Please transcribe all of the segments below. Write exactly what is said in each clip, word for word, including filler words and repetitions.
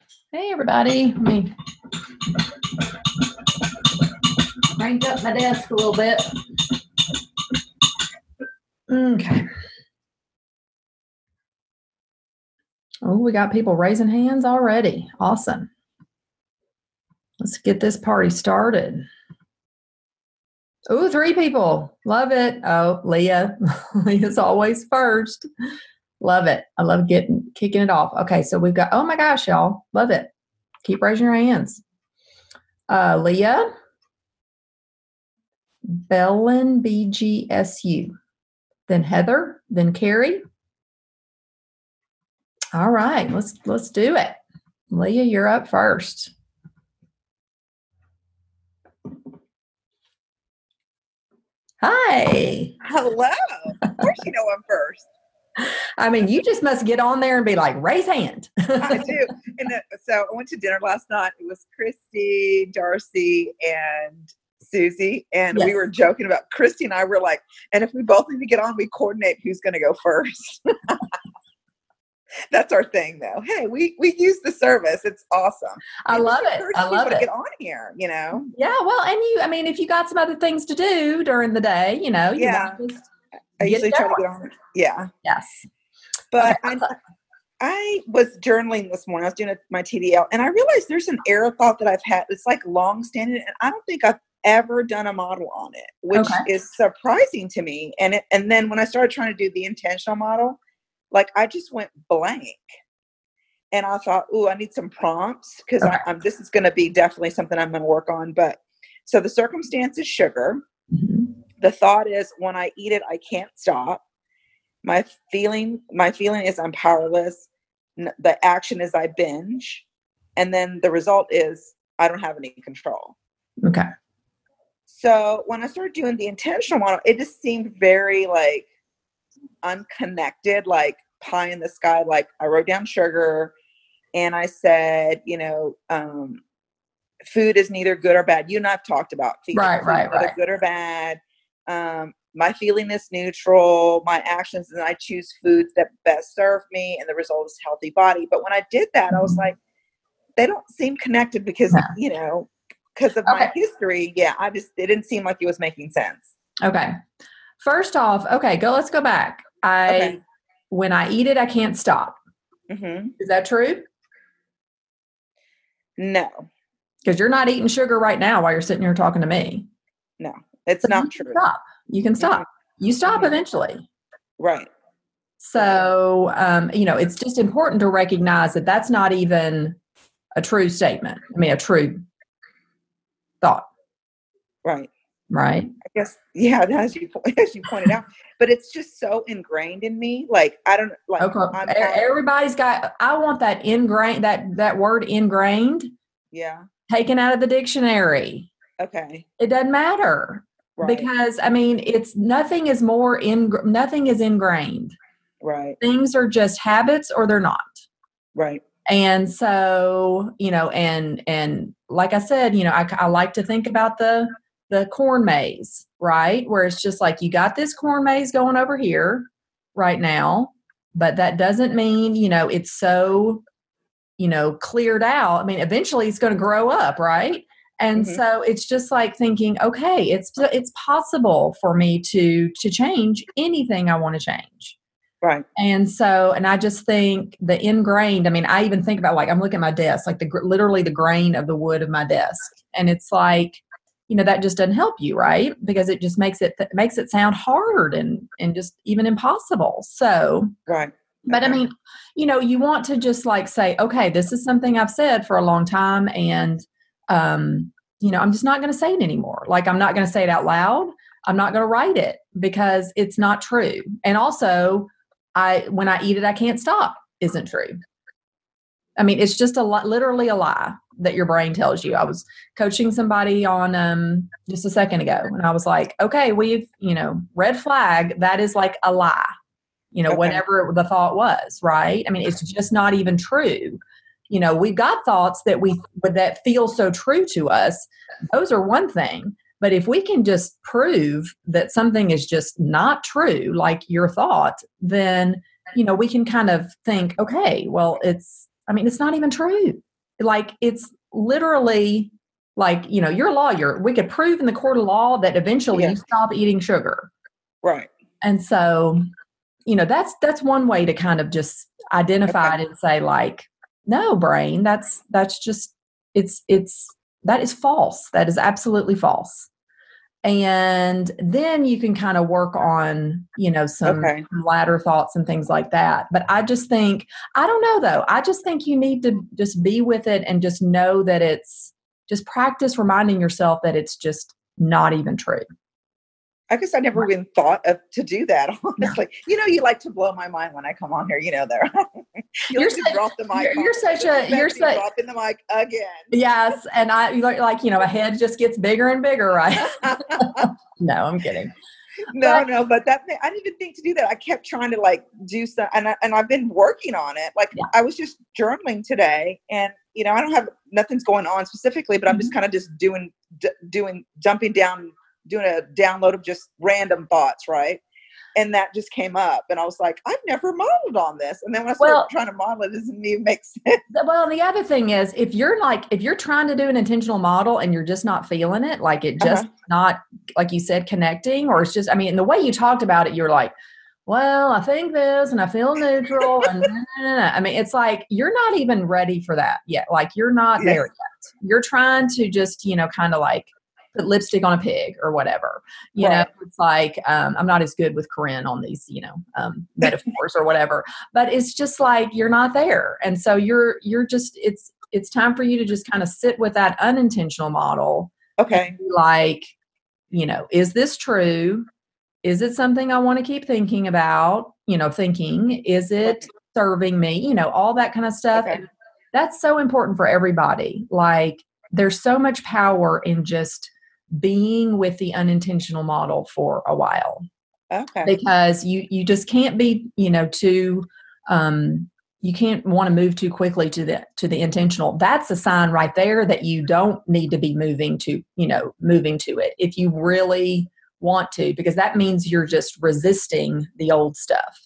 Hey, everybody. Let me crank up my desk a little bit. Okay. Oh, we got people raising hands already. Awesome. Let's get this party started. Oh, three people. Love it. Oh, Leah. Leah's always first. Love it. I love getting kicking it off. Okay, so we've got, oh my gosh, y'all. Love it. Keep raising your hands. Uh, Leah. Bellin, B G S U. Then Heather. Then Carrie. All right, let's let's do it. Leah, you're up first. Hi. Hello. Of course you know I'm first. I mean, you just must get on there and be like, raise hand. I do. And the, so I went to dinner last night. It was Christy, Darcy, and Susie. And Yes. We were joking about Christy and I were like, and if we both need to get on, we coordinate who's going to go first. That's our thing, though. Hey, we we use the service. It's awesome. I And love just it. encourage I people love to it. get on here, you know? Yeah, well, and you, I mean, if you got some other things to do during the day, you know, you Yeah. want to just I get usually try to going. get on. Yeah. Yes. But Okay. I, I was journaling this morning. I was doing a, my T D L, and I realized there's an error thought that I've had. It's like long standing, and I don't think I've ever done a model on it, which Okay. is surprising to me. And it, and then when I started trying to do the intentional model, like I just went blank, and I thought, "Ooh, I need some prompts because Okay. I'm this is going to be definitely something I'm going to work on." But so the circumstance is sugar. Mhm. The thought is when I eat it, I can't stop. My feeling, my feeling is I'm powerless. N- The action is I binge. And then the result is I don't have any control. Okay. So when I started doing the intentional model, it just seemed very like unconnected, like pie in the sky. Like I wrote down sugar and I said, you know, um, food is neither good or bad. You and I've talked about feeding. Right, Food right, is neither right. good or bad. Um, my feeling is neutral. My actions, and I choose foods that best serve me, and the result is healthy body. But when I did that, I was Mhm. like, they don't seem connected because Yeah. you know, because of Okay. my history. Yeah, I just it didn't seem like it was making sense. Okay. First off, okay, go. Let's go back. I Okay. When I eat it, I can't stop. Mm-hmm. Is that true? No, Because you're not eating sugar right now while you're sitting here talking to me. no, it's So you not can true. stop. You can Mm-hmm. stop. You stop Mm-hmm. eventually. Right. So, um, you know, it's just important to recognize that that's not even a true statement. I mean, a true thought, Right. right? I guess, yeah, as you as you pointed out, but it's just so ingrained in me. Like I don't like Okay. I'm E- at Everybody's got, I want that ingrained, that, that word ingrained yeah. taken out of the dictionary. Okay. It doesn't matter Right. because, I mean, it's nothing is more in, nothing is ingrained. Right. Things are just habits or they're not. Right. And so, you know, and, and like I said, you know, I, I like to think about the, the corn maze, right? Where it's just like, you got this corn maze going over here right now, but that doesn't mean, you know, it's so, you know, cleared out. I mean, eventually it's going to grow up, right? And Mm-hmm. so it's just like thinking, okay, it's, it's possible for me to, to change anything I want to change. Right. And so, and I just think the ingrained, I mean, I even think about like, I'm looking at my desk, like the, literally the grain of the wood of my desk. And it's like, you know, that just doesn't help you, right? Because it just makes it, th- makes it sound hard and, and just even impossible. So, Right. but Okay. I mean, you know, you want to just like say, okay, this is something I've said for a long time. And, um, you know, I'm just not going to say it anymore. Like, I'm not going to say it out loud. I'm not going to write it because it's not true. And also, I, when I eat it, I can't stop isn't true. I mean, it's just a li- literally a lie that your brain tells you. I was coaching somebody on um, just a second ago, and I was like, okay, we've, you know, red flag, that is like a lie, you know, Okay. whatever the thought was, right? I mean, it's just not even true. You know, we've got thoughts that we, that feel so true to us. Those are one thing. But if we can just prove that something is just not true, like your thought, then, you know, we can kind of think, okay, well, it's, I mean, it's not even true. like it's literally like, you know, you're a lawyer. We could prove in the court of law that eventually Yeah. you stop eating sugar. Right. And so, you know, that's that's one way to kind of just identify Okay. it and say, like, no, brain, that's that's just it's it's that is false. That is absolutely false. And then you can kind of work on, you know, some Okay. latter thoughts and things like that. But I just think, I don't know though. I just think you need to just be with it and just know that it's just practice reminding yourself that it's just not even true. I guess I never even thought of to do that, honestly. You know, you like to blow my mind when I come on here, you know, there. you You're like to such- drop the mic. You're, you're such a, you're Betsy such, dropping the mic again. yes. And I, you look like, you know, a head just gets bigger and bigger, right? No, I'm kidding. No, But- no, but that I didn't even think to do that. I kept trying to like do some, and I, and I've been working on it. Like Yeah. I was just journaling today, and you know, I don't have nothing's going on specifically, but I'm just kind of just doing, d- doing, jumping down, doing a download of just random thoughts, right? And that just came up, and I was like, I've never modeled on this. And then when I started Well- trying to model it, it doesn't even make sense. Well, the other thing is, if you're like, if you're trying to do an intentional model and you're just not feeling it, like it just Uh-huh. not, like you said, connecting, or it's just, I mean, the way you talked about it, you're like, well, I think this and I feel neutral. And nah, nah, nah. I mean, it's like, you're not even ready for that yet. Like you're not Yeah. there yet. You're trying to just, you know, kind of like put lipstick on a pig or whatever. You Right. know, it's like, um, I'm not as good with Corinne on these, you know, um, metaphors or whatever, but it's just like, you're not there. And so you're, you're just, it's, it's time for you to just kind of sit with that unintentional model. Okay. And be like, you know, is this true? Is it something I want to keep thinking about? You know, thinking, is it serving me? You know, all that kind of stuff. Okay. And that's so important for everybody. Like there's so much power in just being with the unintentional model for a while, Okay. because you, you just can't be, you know, too, um, you can't want to move too quickly to the, to the intentional. That's a sign right there that you don't need to be moving to, you know, moving to it. If you really want to, because that means you're just resisting the old stuff.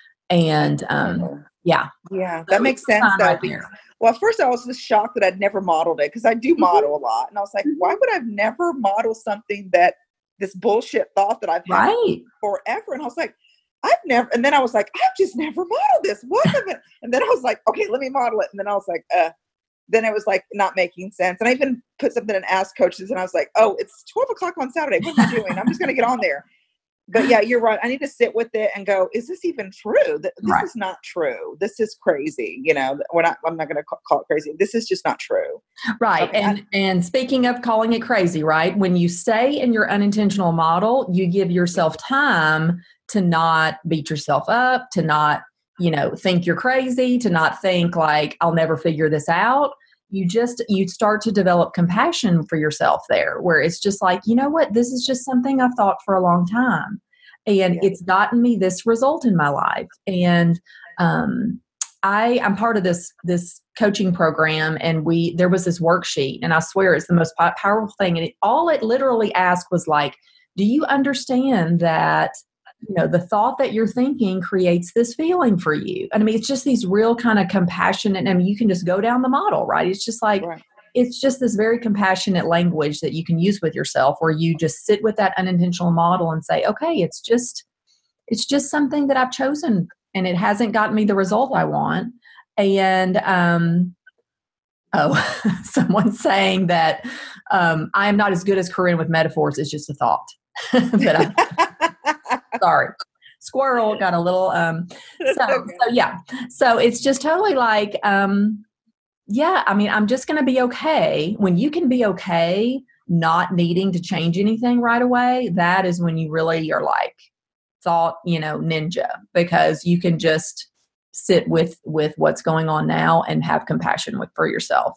And, um, yeah. Yeah, that makes sense Sign though. right because- there. Well, at first I was just shocked that I'd never modeled it because I do Mm-hmm. model a lot. And I was like, why would I never model something that this bullshit thought that I've had Right. forever? And I was like, I've never, and then I was like, I've just never modeled this. What? have I-" And then I was like, okay, let me model it. And then I was like, uh, then it was like not making sense. And I even put something in Ask Coaches and I was like, oh, it's twelve o'clock on Saturday. What am I doing? I'm just going to get on there. But yeah, you're right. I need to sit with it and go, is this even true? Th- This Right. is not true. This is crazy. You know, we're not, I'm not going to call it crazy. This is just not true. Right. Okay, And and speaking of calling it crazy, right? When you stay in your unintentional model, you give yourself time to not beat yourself up, to not, you know, think you're crazy, to not think like I'll never figure this out. You just you start to develop compassion for yourself there, where it's just like, you know what, this is just something I've thought for a long time. And Yeah. it's gotten me this result in my life. And um I I'm part of this this coaching program, and we there was this worksheet, and I swear it's the most po- powerful thing. And it, all it literally asked was like, do you understand that, you know, the thought that you're thinking creates this feeling for you? And I mean, it's just these real kind of compassionate. I mean, you can just go down the model, right? It's just like Right. it's just this very compassionate language that you can use with yourself, where you just sit with that unintentional model and say, okay, it's just it's just something that I've chosen, and it hasn't gotten me the result I want. And um, oh, someone's saying that um, I am not as good as Corinne with metaphors. It's just a thought. But I'm sorry. Squirrel got a little. Um, so, Okay. so yeah. So it's just totally like, um, yeah. I mean, I'm just going to be okay. When you can be okay, not needing to change anything right away, that is when you really are like thought, you know, ninja, because you can just sit with with what's going on now and have compassion with for yourself.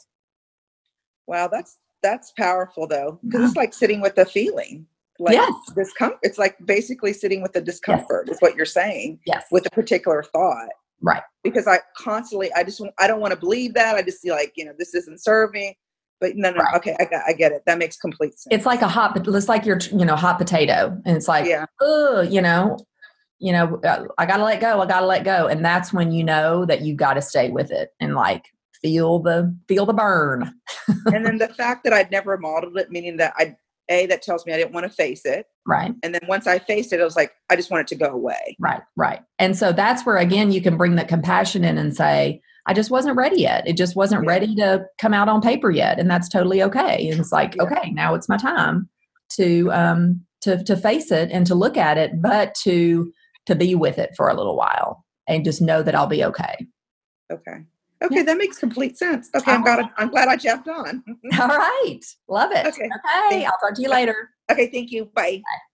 Wow, that's that's powerful though, because it's like sitting with the feeling, like Yes. discomfort. It's like basically sitting with the discomfort is what you're saying Yes. with a particular thought. Right. Because I constantly, I just, I don't want to believe that. I just see like, you know, this isn't serving. But no, no, Right. okay, I got, I get it. That makes complete sense. It's like a hot, it's like your, you know, hot potato, and it's like, Yeah. oh, you know, you know, uh, I got to let go. I got to let go. And that's when you know that you got to stay with it and like feel the feel the burn. And then the fact that I'd never modeled it, meaning that I, A, that tells me I didn't want to face it. Right. And then once I faced it, I was like, I just want it to go away. Right. Right. And so that's where, again, you can bring that compassion in and say, I just wasn't ready yet. It just wasn't Yeah. ready to come out on paper yet. And that's totally okay. And it's like, Yeah. okay, now it's my time to, um, to, to face it and to look at it, but to, to be with it for a little while and just know that I'll be okay. Okay. Okay. Yeah. That makes complete sense. Okay. I'm glad, I'm glad I jumped on. All right. Love it. Okay. Okay. I'll talk to you later. Okay. Thank you. Bye. Bye.